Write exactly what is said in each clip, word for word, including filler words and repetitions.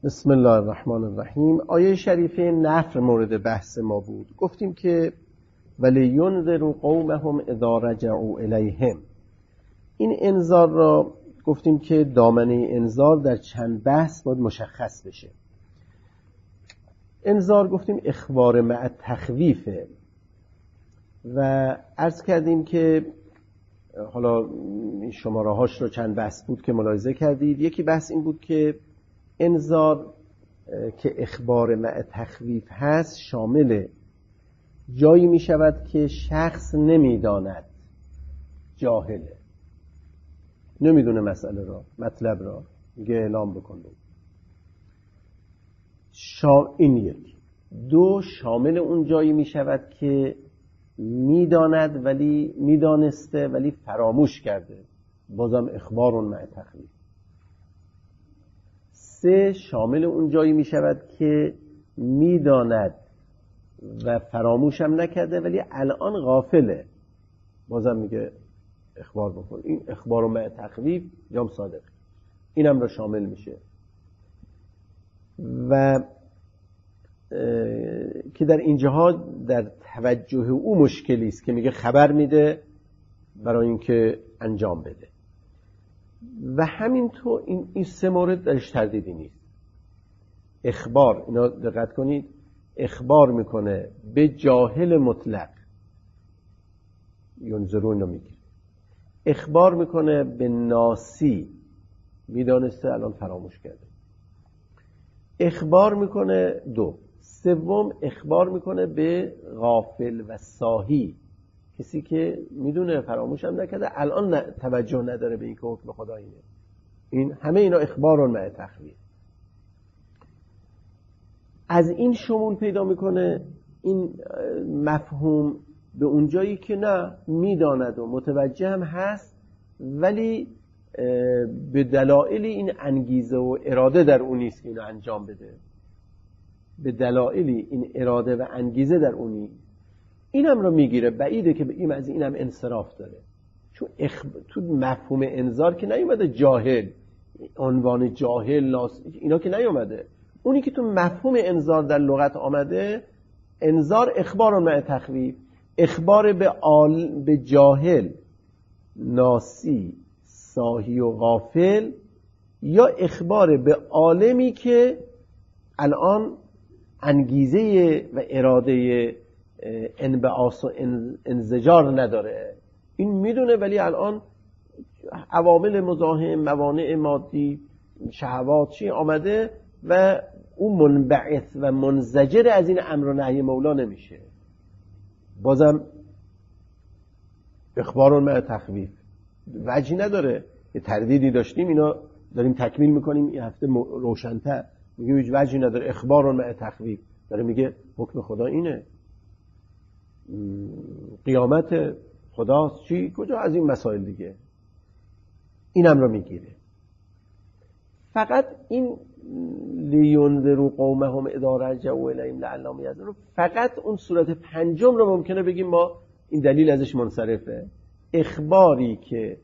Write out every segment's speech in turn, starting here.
بسم الله الرحمن الرحیم. آیه شریفه نفر مورد بحث ما بود. گفتیم که وَلِيُنذِرُوا قَوْمَهُمْ اِذَا رَجَعُوا إِلَيْهِمْ. این انذار را گفتیم که دامنه انذار در چند بحث باید مشخص بشه. انذار گفتیم اخبار مع تخویفه و عرض کردیم که حالا شماره هاش رو چند بحث بود که ملاحظه کردید. یکی بحث این بود که انذار که اخبار مع تخویف هست شامل جایی می شود که شخص نمیداند، جاهله، نمیدونه مسئله را، مطلب را، میگه اعلام بکن. شا... این یک. دو، شامل اون جایی می شود که میداند ولی میدانسته ولی فراموش کرده، بازم اخبار مع تخویف. سه، شامل اون جایی می شود که میداند و فراموش هم نکرده ولی الان غافله، بازم میگه اخبار بکن. این اخبار مع تخویف یا صادق، اینم را شامل میشه. و که در اینجاها در توجه او مشکلی است که میگه خبر میده برای اینکه انجام بده. و همینطور این این سه مورد درش تردیدی نیست. اخبار، اینا دقت کنید، اخبار میکنه به جاهل مطلق، ینظرون رو میگه. اخبار میکنه به ناسی، میدانسته الان فراموش کرده. اخبار میکنه دو. سوم، اخبار میکنه به غافل و ساهی، کسی که میدونه فراموش هم نکرده الان توجه نداره به این که حکم خدا اینه. این همه اینا اخبار مع تخویف. از این شمول پیدا میکنه این مفهوم به اونجایی که نه میداند و متوجه هم هست ولی به دلایلی این انگیزه و اراده در اون نیست که اینو انجام بده. به دلایلی این اراده و انگیزه در اون نیست. اینم رو میگیره، بعیده که این از اینم انصراف داره. چون اخ... تو مفهوم انذار که نیومده جاهل، عنوان جاهل ناس... اینا که نیومده. اونی که تو مفهوم انذار در لغت آمده، انذار اخبار مع تخویف، اخبار به آل... به جاهل، ناسی، ساهی و غافل، یا اخبار به عالمی که الان انگیزه و اراده انبعاث و انزجار نداره. این میدونه ولی الان عوامل مزاحم، موانع مادی، شهوات چی آمده و اون منبعث و منزجر از این امر و نهی مولا نمیشه. بازم اخبار مع تخویف وجهی نداره. یه تردیدی داشتیم، اینا داریم تکمیل میکنیم این هفته روشن‌تر. میگه هیچ وجهی نداره، اخبار مع تخویف. داره میگه حکم خدا اینه، قیامت خداست، چی کجا از این مسائل دیگه. اینم رو میگیره. فقط این لینذروا قومهم اذا رجعوا الیهم لعلهم یحذرون، فقط اون صورت پنجم رو ممکنه بگیم ما این دلیل ازش منصرفه. اخباری که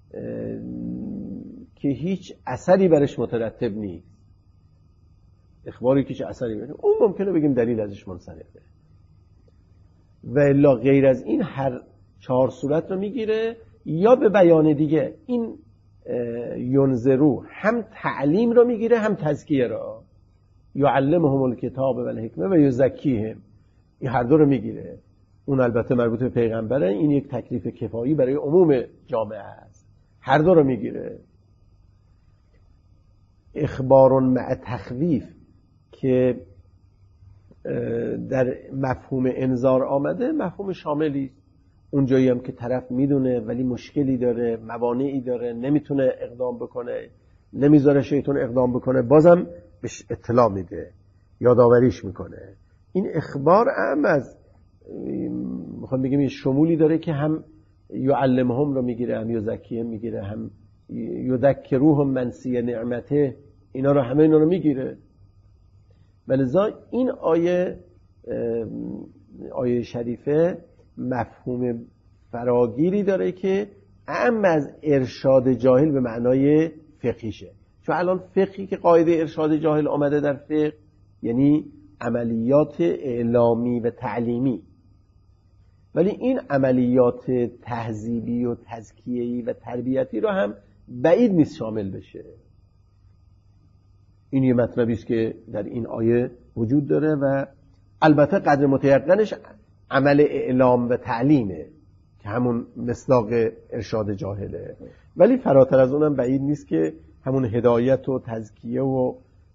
که هیچ اثری برش مترتب نیست، اخباری که هیچ اثری برش، اون ممکنه بگیم دلیل ازش منصرفه. و الا غیر از این هر چهار صورت رو میگیره. یا به بیان دیگه این ینذرو هم تعلیم رو میگیره هم تزکیه رو، یعلمهم الکتاب و الحکمه و یزکیهم، این هر دو رو میگیره. اون البته مربوط به پیغمبره، این یک تکلیف کفایی برای عموم جامعه است. هر دو رو میگیره. اخبار مع تخویف که در مفهوم انذار آمده مفهوم شاملی است. اون جایی هم که طرف میدونه ولی مشکلی داره، موانعی داره، نمیتونه اقدام بکنه، نمیذاره شیطان اقدام بکنه، بازم بهش اطلاع میده، یادآوریش میکنه. این اخبار هم از میخوام بگم یه شمولی داره که هم یعلمهم رو میگیره، هم یزکیهم میگیره، هم یذکروهم منسی نعمته، اینا رو همه اینا رو میگیره. ولذا این آیه آیه شریفه مفهوم فراگیری داره که اعم از ارشاد جاهل به معنای فقهیشه. چون الان فقهی که قاعده ارشاد جاهل آمده در فقه یعنی عملیات اعلامی و تعلیمی، ولی این عملیات تهذیبی و تزکیه‌ای و تربیتی رو هم بعید نیست شامل بشه. این یه مطلبی است که در این آیه وجود داره و البته قدر متیقنش عمل اعلام و تعلیمه که همون مصداق ارشاد جاهله، ولی فراتر از اونم بعید نیست که همون هدایت و تزکیه و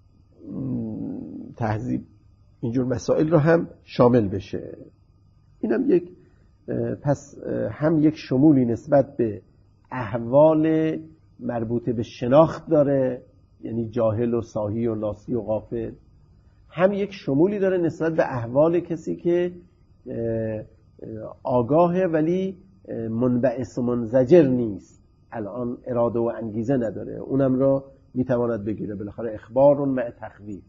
تهذیب اینجور مسائل رو هم شامل بشه. اینم یک پس هم یک شمولی نسبت به احوال مربوط به شناخت داره، یعنی جاهل و ساهی و ناسی و غافل، هم یک شمولی داره نسبت به احوال کسی که آگاهه ولی منبعث و منزجر نیست، الان اراده و انگیزه نداره، اونم را میتواند بگیره. بالاخره اخبار مع تخویف.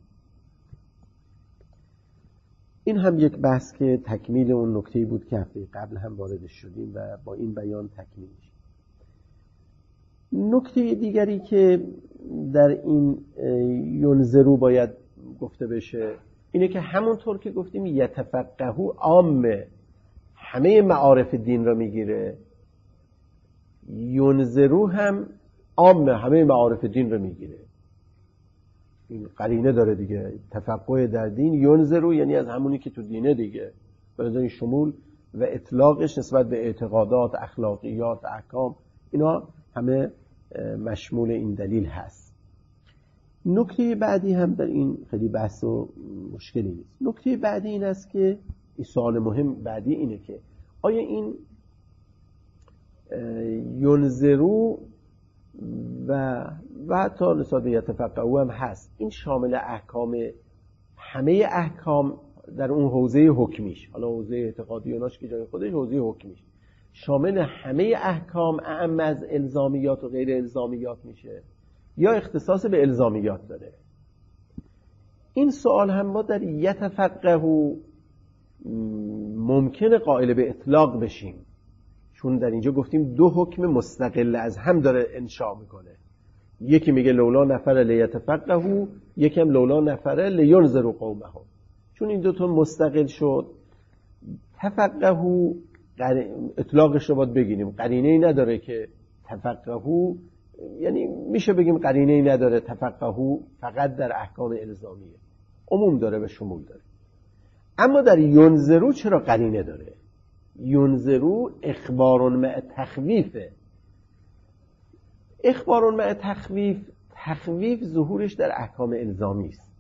این هم یک بحث که تکمیل اون نکته‌ای بود که هفته قبل هم واردش شدیم و با این بیان تکمیل میشه. نکته دیگری که در این ینظروا باید گفته بشه اینه که همونطور که گفتیم یتفقهوا عامه، همه معارف دین را میگیره، ینظروا هم عامه، همه معارف دین را میگیره. این قرینه داره دیگه، تفقه در دین، ینظروا یعنی از همونی که تو دینه دیگه، برای این شمول و اطلاقش نسبت به اعتقادات، اخلاقیات، احکام، اینا همه مشمول این دلیل هست. نکته بعدی هم در این خیلی بحث و مشکلی نیست. نکته بعدی این است که این سوال مهم بعدی اینه که آیا این ینظروا و و حتی نسبت به یتفقهوا هم هست، این شامل احکام، همه احکام در اون حوزه حکمیش، حالا حوزه اعتقادی اوناش که جای خودش، حوزه حکمیش شامل همه احکام اعم از الزامیات و غیر الزامیات میشه یا اختصاص به الزامیات داره؟ این سوال هم ما در یتفقهوا ممکنه قائل به اطلاق بشیم، چون در اینجا گفتیم دو حکم مستقل از هم داره انشاء میکنه، یکی میگه لولا نفر لیتفقهوا، یکی هم لولا نفر لینذروا قومهم. چون این دو تا مستقل شد، تفقهوا اطلاقش رو باید بگیریم، قرینه ای نداره که تفقهوا، یعنی میشه بگیم قرینه ای نداره تفقهوا فقط در احکام الزامیه، عموم داره و شمول داره. اما در ینظروا چرا قرینه داره؟ ینظروا اخبار مع تخویفه. اخبار مع تخویف، تخویف ظهورش در احکام الزامی است.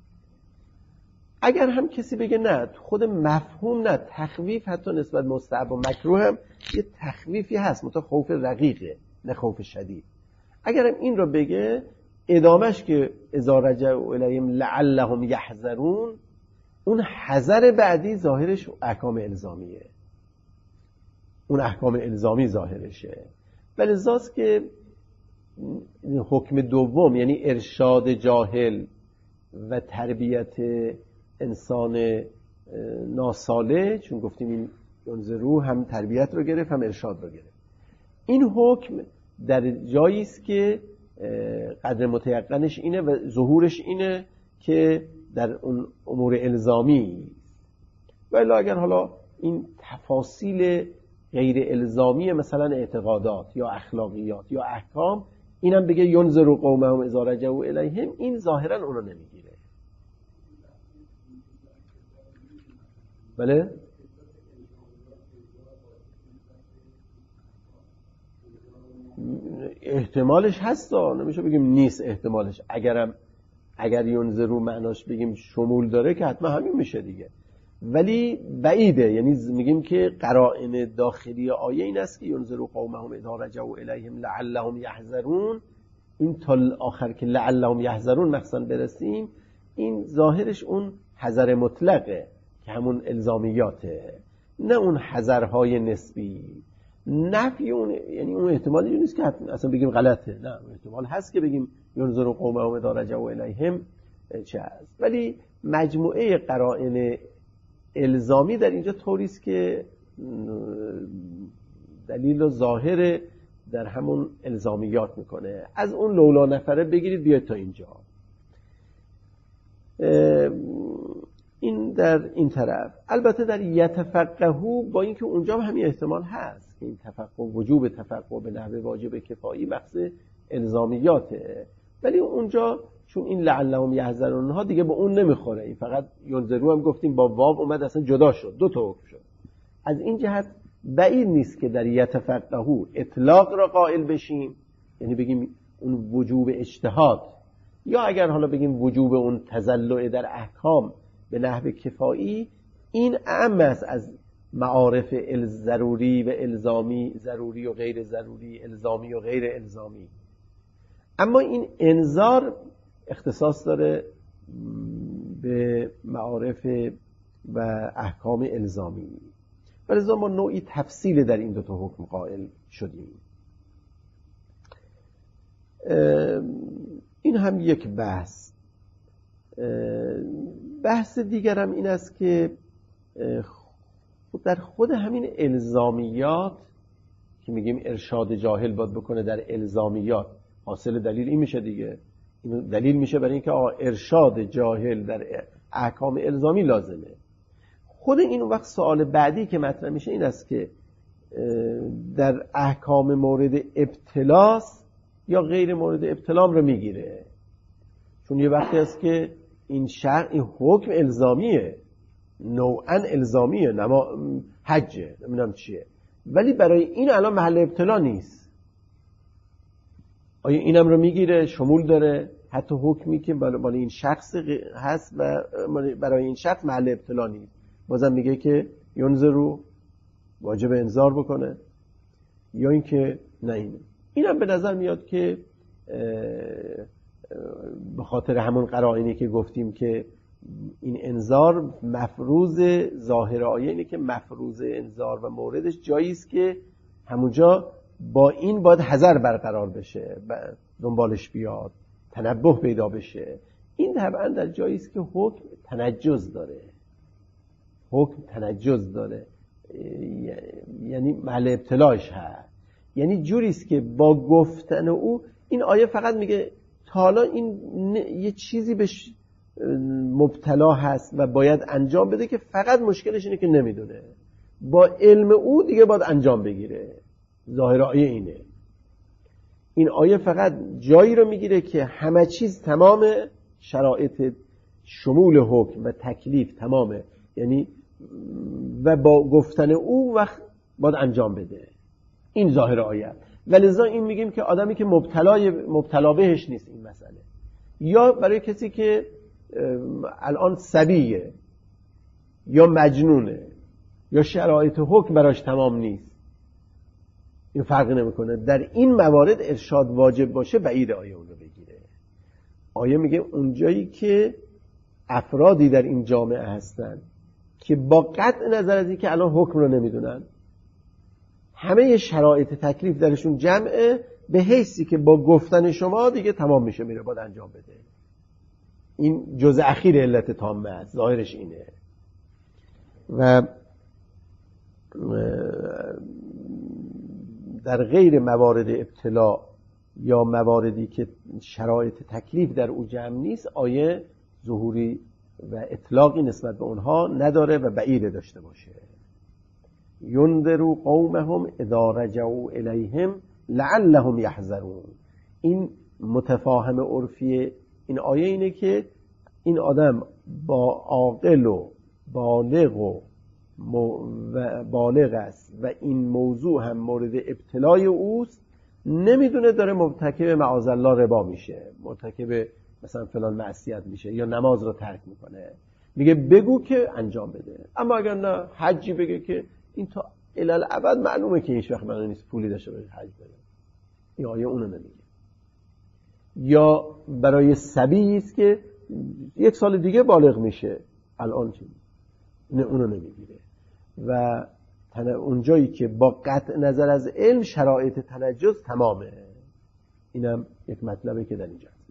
اگر هم کسی بگه نه خود مفهوم نه، تخویف حتی نسبت مستحب و مکروه هم یه تخویفی هست، متا خوف رقیقه نه خوف شدید، اگر هم این رو بگه، ادامش که اذا رجعوا الیهم لعلهم یحذرون، اون حذر بعدی ظاهرش احکام الزامیه، اون احکام الزامی ظاهرشه. ولی ذاست که حکم دوم یعنی ارشاد جاهل و تربیت انسان ناساله، چون گفتیم این ینظروا هم تربیت رو گرفت هم ارشاد رو گرفت، این حکم در جایی است که قدر متیقنش اینه و ظهورش اینه که در اون امور الزامی. ولی اگر حالا این تفاصیل غیر الزامی مثلا اعتقادات یا اخلاقیات یا احکام، اینم بگه ینذروا قومهم اذا رجعوا الیهم، این ظاهرا اون رو نمیگیره. بله؟ احتمالش هست، نمیشه بگیم نیست احتمالش. اگرم اگر ینظروا معناش بگیم شمول داره که حتما همین میشه دیگه، ولی بعیده. یعنی میگیم که قرائن داخلی آیه این است که ینذروا قومهم اذا رجعوا الیهم لعلهم یحذرون، این تا آخر که لعلهم یحذرون مثلا برسیم، این ظاهرش اون حذر مطلقه که همون الزامیاته، نه اون حذرهای نسبی. نفی اون یعنی اون احتمالی نیست که اصلا بگیم غلطه، نه، احتمال هست که بگیم ینظروا قومهم اذا رجعوا الیهم چه هست. ولی مجموعه قرائن الزامی در اینجا طوری است که دلیل و ظاهر در همون الزامیات میکنه. از اون لولا نفره بگیرید بیاید تا اینجا. این در این طرف. البته در یتفقهو با اینکه اونجا هم همین احتمال هست که این تفقه، وجوب تفقه به نحو واجب کفایی بحث الزامیاته، ولی اونجا چون این لعلهم یحذرون ها دیگه به اون نمیخوره. این فقط ینذرو هم گفتیم با واو اومد اصلا جدا شد، دو تا حکم شد. از این جهت بعید نیست که در یتفقهو اطلاق را قائل بشیم، یعنی بگیم اون وجوب اجتهاد، یا اگر حالا بگیم وجوب اون تزلع در احکام به نحو کفایی، این اعم است از معارف ضروری و الزامی، ضروری و غیر ضروری، الزامی و غیر الزامی. اما این انذار اختصاص داره به معارف و احکام الزامی، ولذا ما نوعی تفصیل در این دو تا حکم قائل شدیم. این هم یک بحث. بحث دیگرم این است که در خود همین الزامیات که میگیم ارشاد جاهل باید بکنه در الزامیات، حاصل دلیل این میشه دیگه، این دلیل میشه برای اینکه ارشاد جاهل در احکام الزامی لازمه. خود این وقت سوال بعدی که مطرح میشه این است که در احکام مورد ابتلاس یا غیر مورد ابتلام رو میگیره، چون یه وقتی است که این شرع، این حکم الزامیه، نوعا الزامیه، نما حجه، نمیدونم چیه، ولی برای این الان محل ابتلا نیست. آیا اینم رو میگیره، شمول داره، حتی حکمی که برای این شخص هست و برای این شخص محل ابتلا نیست، بازم میگه که ینذرو واجب انذار بکنه، یا اینکه نه. اینه اینم به نظر میاد که به خاطر همون قرائنی که گفتیم که این انذار مفروض ظاهر آیه اینه که مفروض انذار و موردش جایی است که همونجا با این باید حذر برقرار بشه، دنبالش بیاد، تنبه پیدا بشه. این طبعا در جایی است که حکم تنجز داره، حکم تنجز داره، یعنی محل ابتلاش هست، یعنی جوری است که با گفتن او، این آیه فقط میگه تا حالا این یه چیزی بهش مبتلا هست و باید انجام بده که فقط مشکلش اینه که نمیدونه، با علم او دیگه باید انجام بگیره. ظاهر آیه اینه. این آیه فقط جایی رو میگیره که همه چیز تمامه، شرایط شمول حکم و تکلیف تمامه، یعنی و با گفتن او وقت باید انجام بده. این ظاهر آیه. ولذا این میگیم که آدمی که مبتلای مبتلا بهش نیست این مسئله، یا برای کسی که الان صبیه یا مجنونه یا شرایط حکم براش تمام نیست، این فرقی نمیکنه. در این موارد ارشاد واجب باشه بعید آیه اون رو بگیره. آیه میگه اونجایی که افرادی در این جامعه هستن که با قطع نظر از این که الان حکم رو نمیدونن، همه شرایط تکلیف درشون جمعه، به حیثی که با گفتن شما دیگه تمام میشه، میره باید انجام بده. این جزء اخیر علت تامه است، ظاهرش اینه. و در غیر موارد ابتلا یا مواردی که شرایط تکلیف در او جمع نیست، آیه ظهوری و اطلاقی نسبت به اونها نداره و بعیده داشته باشه. ینذروا قومهم اذا رجعوا الیهم لعلهم یحذرون. این متفاهم عرفی این آیه اینه که این آدم با عاقل و بالغ و بالغ است و این موضوع هم مورد ابتلای اوست، نمیدونه داره مرتکب معاذالله ربا میشه، مرتکب مثلا فلان معصیت میشه یا نماز رو ترک میکنه، میگه بگو که انجام بده. اما اگر نه حجی بگه که این تا الالعبد معلومه که هیچ وقت من نیست پولی داشته باشه حج بده، این آیه اونو نمیگه. یا برای صبی است که یک سال دیگه بالغ میشه، الان چی؟ این اونو نمیگیره. و اونجایی که با قطع نظر از علم شرایط تنجز تمامه. اینم یک مطلبه که در اینجا هست.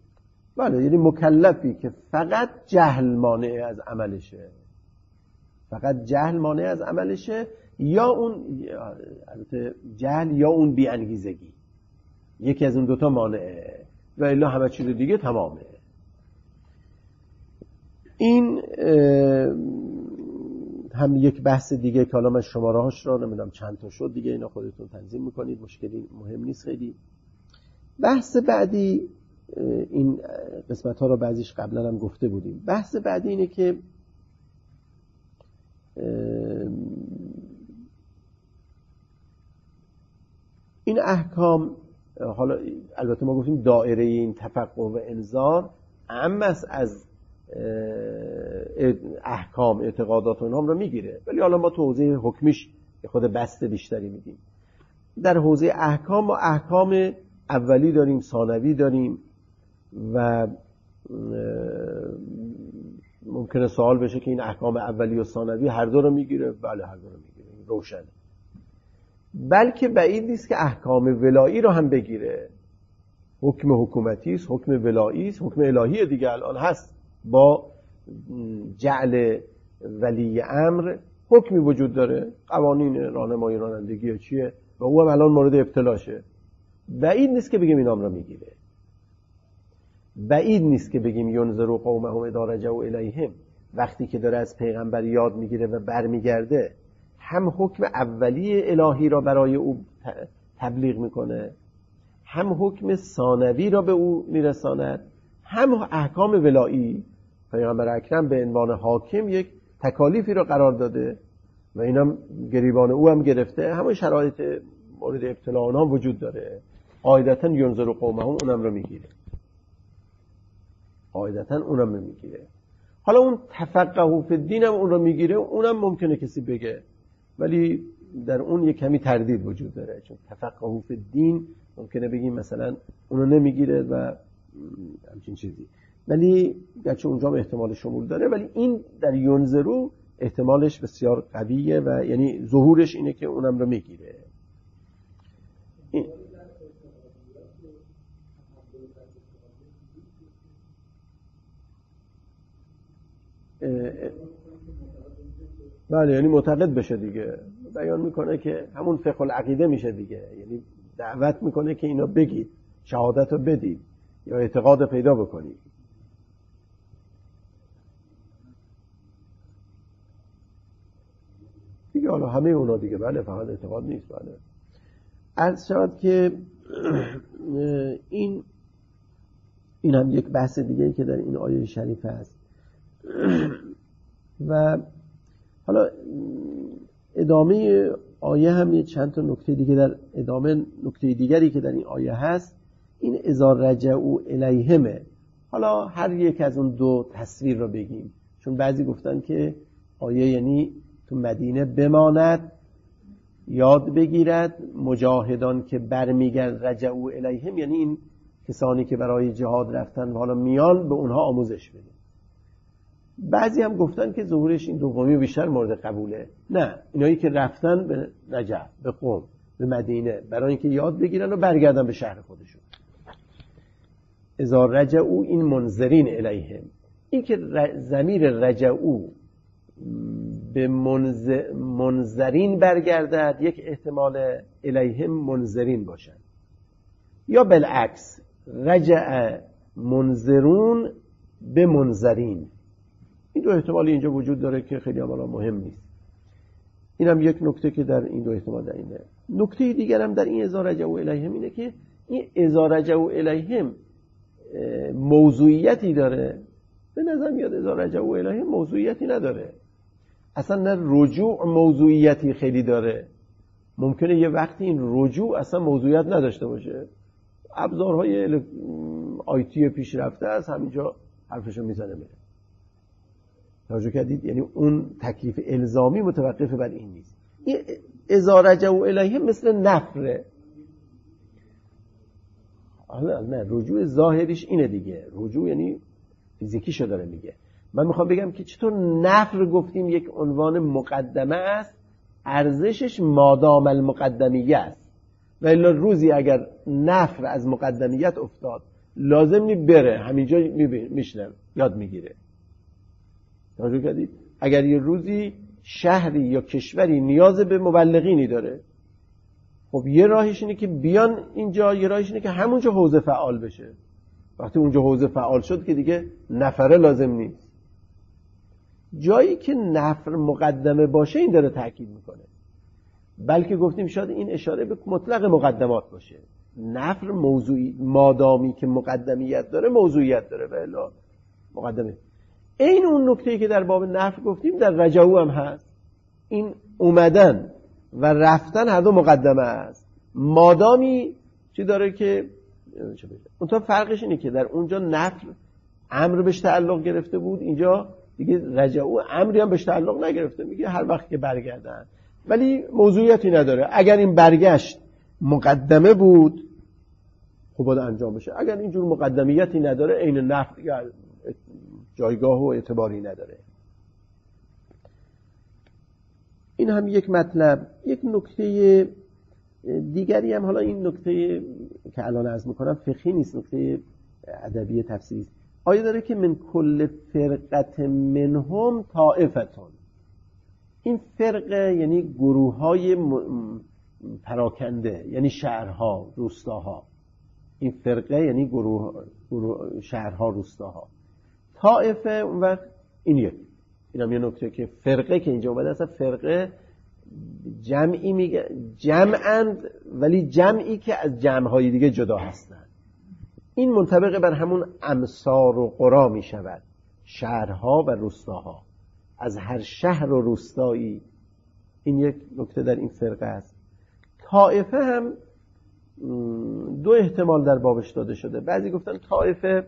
بله، یعنی مکلفی که فقط جهل مانع از عملشه، فقط جهل مانع از عملشه، یا اون البته جهل یا اون بی انگیزگی، یکی از اون دوتا مانعه و الا همه چیز دیگه تمامه. این هم یک بحث دیگه که حالا من شماره هاش را نمیدونم چند تا شد دیگه، اینا خودتون تنظیم میکنید، مشکلی مهم نیست خیلی. بحث بعدی، این قسمت ها رو بعضیش قبلا هم گفته بودیم، بحث بعدی اینه که این احکام، حالا البته ما گفتیم دائره این تفقه و انذار اعم است از احکام اعتقادات و اینها رو میگیره، ولی حالا ما تو حوزه حکمیش خود بسته بیشتری میدیم. در حوزه احکام ما احکام اولی داریم، ثانوی داریم و ممکنه سوال بشه که این احکام اولی و ثانوی هر دو رو میگیره. بله هر دو رو میگیره، روشنه. بلکه بعید نیست که احکام ولایی رو هم بگیره. حکم حکومتی است، حکم ولایی است، حکم الهی دیگه الان هست. با جعل ولی امر حکمی وجود داره، قوانین راهنمایی رانندگی چیه و او هم الان مورد ابتلاشه. بعید نیست که بگیم اینام رو میگیره. بعید نیست که بگیم ینذروا قومهم اذا رجعوا الیهم، وقتی که داره از پیغمبر یاد میگیره و برمیگرده هم حکم اولی الهی را برای او تبلیغ میکنه، هم حکم ثانوی را به او میرساند، هم احکام ولایی. پیغمبر اکرم به عنوان حاکم یک تکالیفی را قرار داده و اینم گریبان او هم گرفته، همه شرایط مورد ابتلا اونها وجود داره. قاعدتاً ینذروا قومهم اونم رو میگیره، قاعدتاً اونم رو میگیره. حالا اون تفقهوا فی الدین هم اون رو میگیره، اونم ممکنه کسی بگه، ولی در اون یک کمی تردید وجود داره، چون تفقهوا فی الدین ممکنه بگیم مثلا اونو نمیگیره و همچین چیزی، ولی گرچه اونجا هم احتمال شمول داره، ولی این در ینذروا احتمالش بسیار قویه و یعنی ظهورش اینه که اونم رو میگیره. این بله، یعنی معتقد بشه دیگه، بیان میکنه که همون فقه العقیده میشه دیگه، یعنی دعوت میکنه که اینا بگید، شهادت رو بدید یا اعتقاد پیدا بکنید. دیگه حالا همه اونا دیگه، بله فقط اعتقاد نیست. بله عرض شود که این این هم یک بحث دیگه که در این آیه شریف هست. و حالا ادامه آیه هم یه چند تا نکته دیگه در ادامه، نکته دیگری که در این آیه هست این اذا رجعوا الیهم. حالا هر یک از اون دو تصویر رو بگیم، چون بعضی گفتن که آیه یعنی تو مدینه بماند، یاد بگیرد، مجاهدان که برمیگرد رجعوا الیهم یعنی این کسانی که برای جهاد رفتن و حالا میان به اونها آموزش بده. بعضی هم گفتن که ظهورش این دومی بیشتر مورد قبوله. نه، اینایی که رفتن به نجف، به قم، به مدینه برای اینکه یاد بگیرن و برگردن به شهر خودشون. اذا رجعوا این منذرین الیهم، این که ضمیر رجعوا به منذرین برگردد یک احتمال الیهم منذرین باشن، یا بالعکس رجع منذرون به منذرین. این دو احتمالی اینجا وجود داره که خیلی عملا مهم نیست. این هم یک نکته که در این دو احتمال در اینه. نکته دیگر هم در این اذا رجعوا الیهم اینه که این اذا رجعوا الیهم موضوعیتی داره. به نظر میاد اذا رجعوا الیهم موضوعیتی نداره. اصلا نه رجوع موضوعیتی خیلی داره. ممکنه یه وقتی این رجوع اصلا موضوعیت نداشته باشه. ابزارهای آیتی پیشرفته است، همینجا حرفشو میزنه میره. توجه کردید؟ یعنی اون تکلیف الزامی متوقف بر این نیست. این اذا رجعوا الیهم مثل نفره. حالا نه، رجوع ظاهریش اینه دیگه. رجوع یعنی فیزیکیشو داره میگه. من میخوام بگم که چطور نفر گفتیم یک عنوان مقدمه است، ارزشش مادام المقدمیه است، و الا روزی اگر نفر از مقدمیت افتاد لازم نی بره همینجا میشنم یاد میگیره. توجه کردید؟ اگر یه روزی شهری یا کشوری نیاز به مبلغینی داره، خب یه راهش اینه که بیان اینجا، یه راهش اینه که همونجا حوزه فعال بشه. وقتی اونجا حوزه فعال شد که دیگه نفره لازم نیست. جایی که نفر مقدمه باشه این داره تأکید میکنه، بلکه گفتیم شاید این اشاره به مطلق مقدمات باشه. نفر موضوعی مادامی که مقدمیت داره موضوعیت داره و الا مقدمه. این اون نکته‌ای که در باب نفر گفتیم در رجعو هم هست. این اومدن و رفتن هر دو مقدمه است. مادامی چی داره که چه بشه. اون تا فرقش اینه که در اونجا نفر امر بهش تعلق گرفته بود، اینجا دیگه رجعو امری هم بهش تعلق نگرفته، میگه هر وقت که برگردن، ولی موضوعیتی نداره. اگر این برگشت مقدمه بود خب باید انجام بشه، اگر اینجور مقدمیتی نداره عین نفر جایگاه و اعتباری نداره. این هم یک مطلب. یک نکته دیگری هم، حالا این نکته که الان عرض میکنم فقهی نیست، نکته ادبی تفسیری است. آیه داره که من کل فرقت منهم طائفتون. این فرقه یعنی گروه های پراکنده، یعنی شهرها، روستاها. این فرقه یعنی گروه, گروه شهرها، روستاها. طائفه اون وقت این یک این هم یه نکته که فرقه که اینجا اومده، اصلا فرقه جمعی میگه، جمعند ولی جمعی که از جمعهای دیگه جدا هستن. این منطبق بر همون امصار و قرا می شود، شهرها و روستاها. از هر شهر و روستایی این یک نکته در این فرقه است. طائفه هم دو احتمال در بابش داده شده. بعضی گفتن طائفه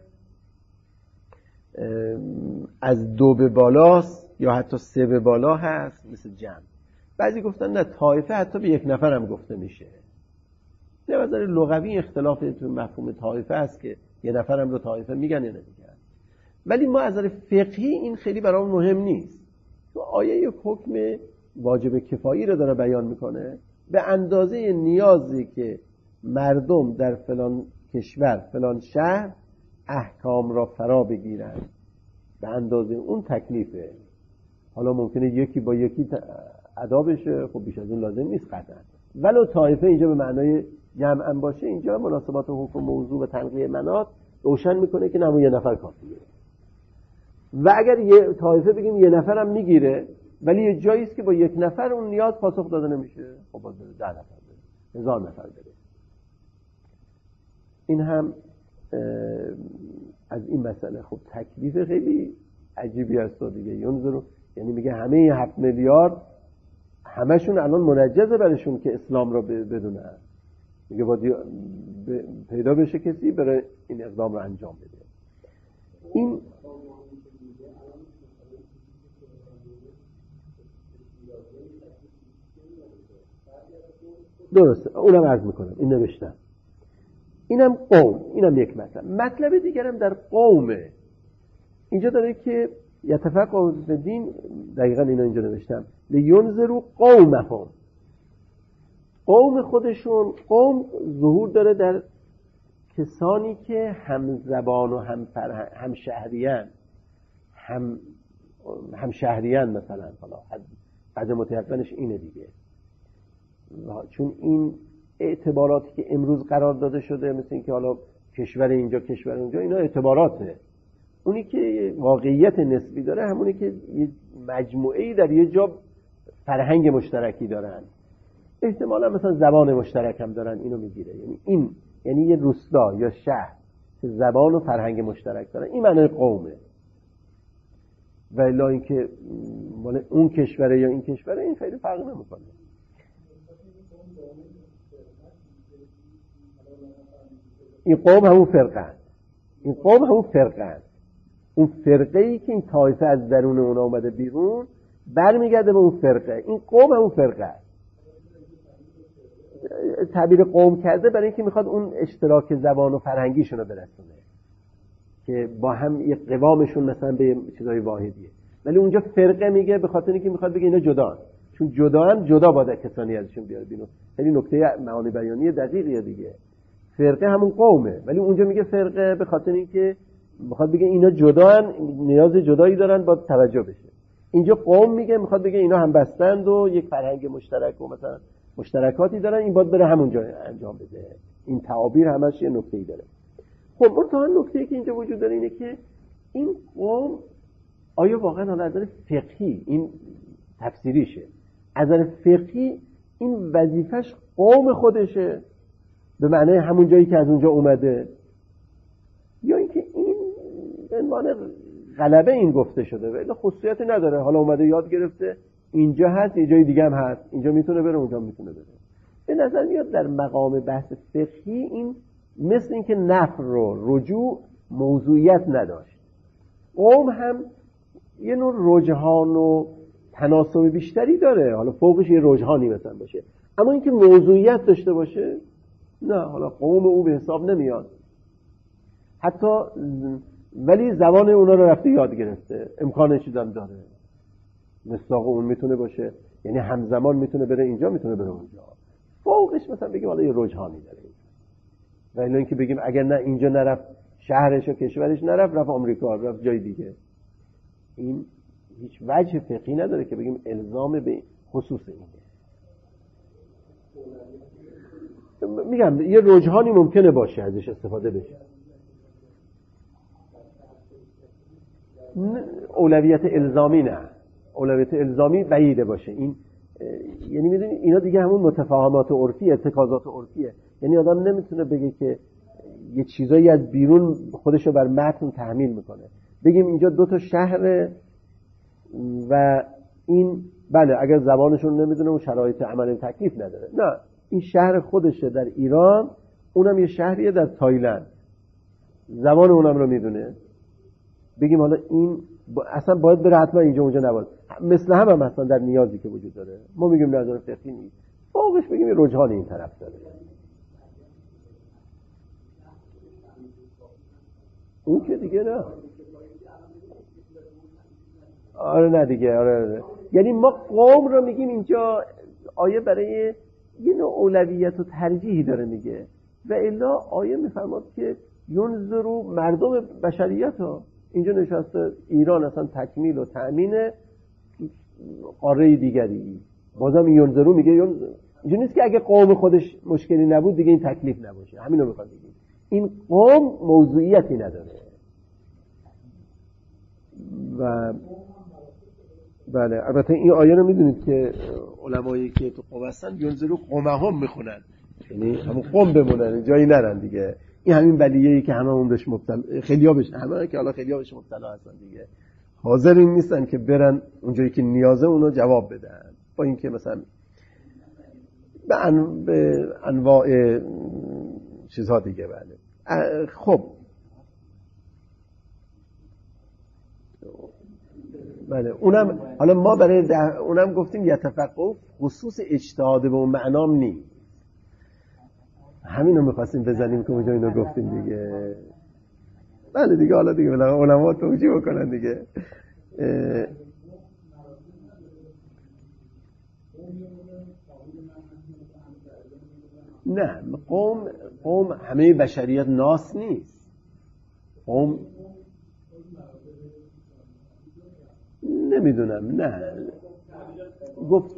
از دو به بالاست یا حتی سه به بالا هست مثل جمع. بعضی گفتن نه، طائفه حتی به یک نفر هم گفته میشه. نه، نظر لغوی اختلاف تو مفهوم طائفه است که یه نفر هم رو طائفه میگن یا نمیگن، ولی ما از نظر فقهی این خیلی برام مهم نیست. تو آیه یک حکم واجب کفایی رو داره بیان میکنه، به اندازه نیازی که مردم در فلان کشور فلان شهر احکام را فرا بگیرن، به اندازه اون تکلیفه. حالا ممکنه یکی با یکی ادا بشه، خب بیش از این لازم نیست قطعا، ولو طائفه اینجا به معنای جمع هم باشه، اینجا مناسبات حکم موضوع و تنقیه مناط روشن میکنه که نمو یه نفر کافیه. و اگر یه طائفه بگیم یه نفر هم میگیره، ولی یه جایی است که با یک نفر اون نیاز پاسخ داده نمیشه، خب باید ده نفر بره، هزار نفر بره. این هم از این مسئله. خب تکلیف خیلی عجیبی است دیگه. ینظرو یعنی میگه همه این هفت میلیارد همشون الان منجزه برشون که اسلام را بدونن. میگه باید پیدا بشه کسی برای این اقدام رو انجام بده. این درسته، اونم عرض میکنم، این نوشتم. اینم قوم، اینم یک مطلب. مطلب دیگرم در قومه. اینجا داره که یتفقهوا فی الدین، دقیقاً اینا اینجا نوشتم، لینذروا قومهم. قوم خودشون، قوم ظهور داره در کسانی که هم زبان و هم فرهنگ، هم شهریان، هم هم شهریان مثلا، حالا بعد متيقنش اینه دیگه، چون این اعتباراتی که امروز قرار داده شده، مثل این که حالا کشور اینجا کشور اونجا، اینا اعتباراته. اونی که واقعیت نسبی داره همونی که یه مجموعه‌ای در یه جا فرهنگ مشترکی دارن، احتمالا مثلا زبان مشترک هم دارن، اینو میگیره. یعنی این یعنی یه روستا یا شهر که زبان و فرهنگ مشترک دارن، این معنی قومه. و الا اینکه مال اون کشوره یا این کشوره، این خیلی فرق نمیکنه. این قوم همون فرقه هست. این قوم همون فرقه هست. اون فرقه ای که این طایفه از درون اونا اومده بیرون برمیگرده به اون فرقه. این قوم همون فرقه است. تعبیر قوم کرده برای اینکه میخواد اون اشتراک زبان و فرهنگیشون رو برسونه که با هم یه قوامشون مثلا به چیزای واحدیه. ولی اونجا فرقه میگه به خاطر اینکه میخواد بگه اینا جدا، چون جدا هم جدا باید کسانی ازشون بیاره بیرون. خیلی نکته معانی بیانی دقیقیه دیگه. فرقه همون قومه، ولی اونجا میگه فرقه به خاطر اینکه میخواد بگه اینا جدا هن، نیاز جدایی دارن، باید توجه بشه. اینجا قوم میگه، میخواد بگه اینا هم بستند و یک فرهنگ مشترک و مثلا مشترکاتی دارن، این باید بره همونجا انجام بده. این تعابیر همش یه نکته‌ای داره. خب منتها نکته‌ای که اینجا وجود داره اینه که این قوم آیا واقعا از نظر فقهی این تفسیریشه؟ از نظر فقهی این وظیفش قوم خودشه به معنی همون جایی که از اونجا اومده، یا اینکه این به عنوان غلبه این گفته شده و الا خصوصیت نداره، حالا اومده یاد گرفته اینجا هست یه جای دیگه هم هست، اینجا میتونه بره اونجا میتونه بره. به نظر میاد در مقام بحث فقهی این مثل اینکه نفر رو رجوع موضوعیت نداشت. قوم هم یه نوع رجحان و تناسب بیشتری داره، حالا فوقش یه رجحانی مثلا باشه، اما اینکه موضوعیت داشته باشه نه، حالا قوم او به حساب نمیاد حتی، ولی زبان اونا رو رفته یاد گرفته، امکانش هم داره، مصداق اون میتونه باشه، یعنی همزمان میتونه بره اینجا میتونه بره اونجا، فوقش مثلا بگیم حالا یه رجحانی داره. و الا اینکه بگیم اگر نه اینجا نرفت، شهرش و کشورش نرفت، رفت آمریکا، رفت جای دیگه، این هیچ وجه فقهی نداره که بگیم الزام به خصوص اینه. میگم یه رجحانی ممکنه باشه ازش استفاده بشه. اولویت الزامی نه، اولویت الزامی بعیده باشه. این یعنی میدونی اینا دیگه همون متفاهمات عرفی، ارتکازات عرفیه. یعنی آدم نمیتونه بگه که یه چیزایی از بیرون خودشو بر متن تحمیل میکنه. بگیم اینجا دو تا شهر و این بله اگر زبانشون نمیدونه و شرایط عمل تکلیف نداره، نه این شهر خودشه در ایران، اونم یه شهریه در تایلند، زبان اونم رو میدونه، بگیم حالا این با... اصلا باید بره حتما اینجا اونجا نباید، مثل هم هم اصلا در نیازی که وجود داره ما میگیم نظر فقهی نیست، فوقش بگیم یه رجحان این طرف داره. اون که دیگه نه، آره نه دیگه، آره, آره. یعنی ما قوم رو میگیم اینجا آیه برای یه نوع اولویت و ترجیحی داره میگه، و الا آیه میفرماد که ینظروا مردم بشریت ها اینجا نشسته، ایران اصلا تکمیل و تأمین قاره دیگری، بازم ینظروا میگه ینظروا. اینجا نیست که اگه قوم خودش مشکلی نبود دیگه این تکلیف نباشه، همین رو میخواد بگیم. این قوم موضوعیتی نداره. و بله البته این آیه رو میدونید که علمایی که تو قوم هستن ینظروا قومهم میخونن، یعنی همون قوم بمونن جایی نرن دیگه. این همین بلیه‌ای که هممون بهش مبتلا، خیلی‌ها بهش، همه که حالا خیلی‌ها بهش مبتلا هستن دیگه، حاضر این نیستن که برن اونجایی که نیازه اونو جواب بدن، با اینکه مثلا به, ان... به انواع چیزها دیگه. بله خب بله اونم حالا ما برای ده... اونم گفتیم یتفقه خصوص اجتهاد به اون معنام نیست، همین رو می‌خواستیم بزنیم که اونجا اینو گفتیم دیگه. بله دیگه حالا دیگه بله علما توجیه بکنن دیگه. اه... نه قوم قوم همه بشریت ناس نیست. قوم نمیدونم، نه گفت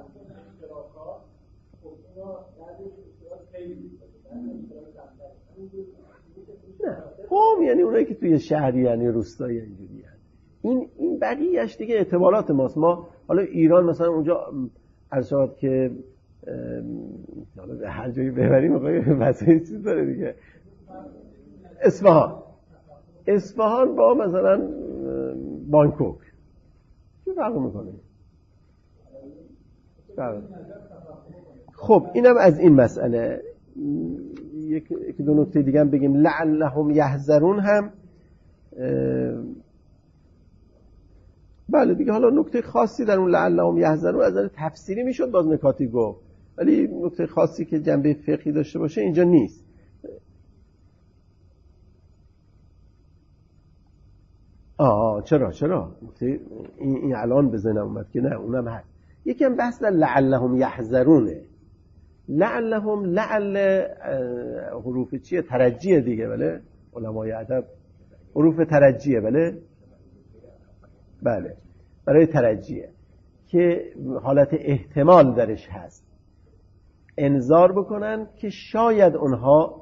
نه قوم یعنی اونایی که توی شهری یعنی روستایی اینجوری هست. این این بقیه‌اش دیگه اعتبارات ماست. ما حالا ایران مثلا اونجا ارشاد که حالا هر جایی ببریم آقای واسه چیز داره دیگه. اصفهان اصفهان با مثلا بانکوک چه فرق میکنه؟ خب اینم از این مسئله. یک دو نکته دیگه هم بگیم. لعلهم یحذرون هم بله دیگه، حالا نکته خاصی در اون لعلهم یحذرون از نظر تفسیری میشد باز نکاتی گفت، ولی نکته خاصی که جنبه فقهی داشته باشه اینجا نیست. آه چرا چرا این, این الان به ذهنم اومد که نه اونم هست. یکم بحث در لعلهم یحذرونه. لعلهم لعل حروف چیه؟ ترجیه دیگه. بله علمای ادب حروف ترجیه. بله بله برای ترجیه که حالت احتمال درش هست، انذار بکنن که شاید اونها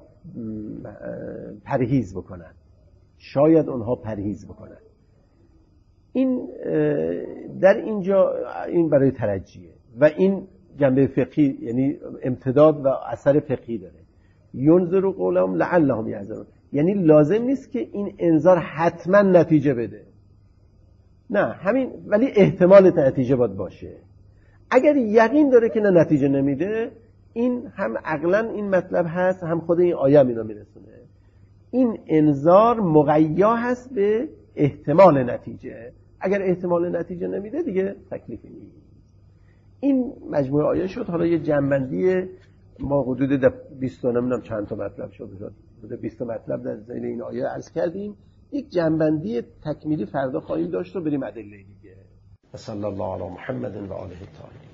پرهیز بکنن، شاید اونها پرهیز بکنن. این در اینجا این برای ترجیه و این جنبه فقهی، یعنی امتداد و اثر فقهی داره. ینذروا قولهم لعلهم یحذرون، یعنی لازم نیست که این انذار حتما نتیجه بده، نه همین، ولی احتمال نتیجه باید باشه. اگر یقین داره که نه نتیجه نمیده، این هم عقلا این مطلب هست، هم خود این آیه اینا میرسونه. این انذار مقیا هست به احتمال نتیجه، اگر احتمال نتیجه نمیده دیگه تکلیفی نیست. این مجموعه آیه شد. حالا یه جنبندی ما حدود بیست نمیدونم چند تا مطلب شد، حدود بیست مطلب در ذیل این آیه عرض کردیم. یک جنبندی تکمیلی فردا خواهیم داشت و بریم ادله دیگه. صلی الله علی محمد و آله الطاهرین.